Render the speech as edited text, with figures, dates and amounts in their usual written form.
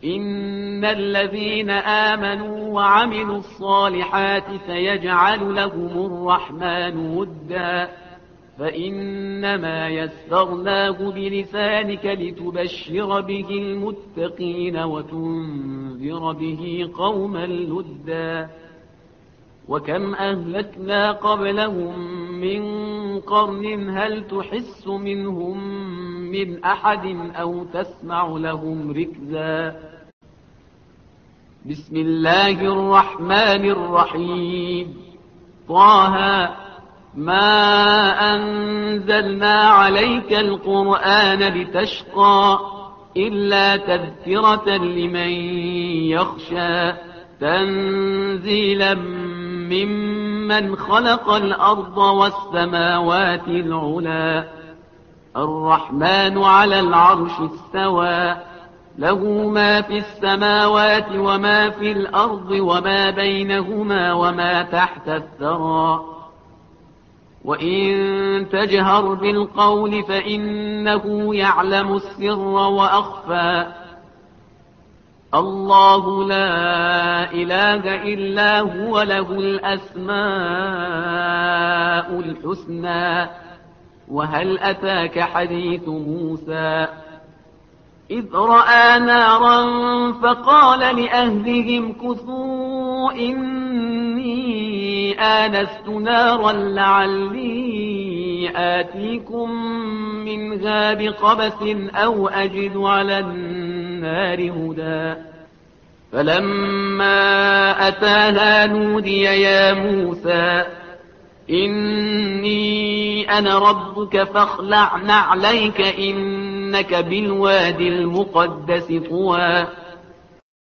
إن الذين آمنوا وعملوا الصالحات سيجعل لهم الرحمن ودا فإنما يسرناه بلسانك لتبشر به المتقين وتنذر به قوما لدا وكم أهلكنا قبلهم من قرن هل تحس منهم من أحد أو تسمع لهم ركزا بسم الله الرحمن الرحيم طه ما أنزلنا عليك القرآن لتشقى إلا تذكرة لمن يخشى تنزيلا ممن خلق الأرض والسماوات العلا الرحمن على العرش استوى له ما في السماوات وما في الأرض وما بينهما وما تحت الثرى وإن تجهر بالقول فإنه يعلم السر وأخفى الله لا إله إلا هو له الأسماء الحسنى وهل أتاك حديث موسى إذ رأى نارا فقال لأهلهم كثوا إني آنست نارا لعلي آتيكم منها بقبس أو أجد على النار هدى فلما أتاها نودي يا موسى إني أنا ربك فاخلع نعليك إنك بالوادي المقدس طوى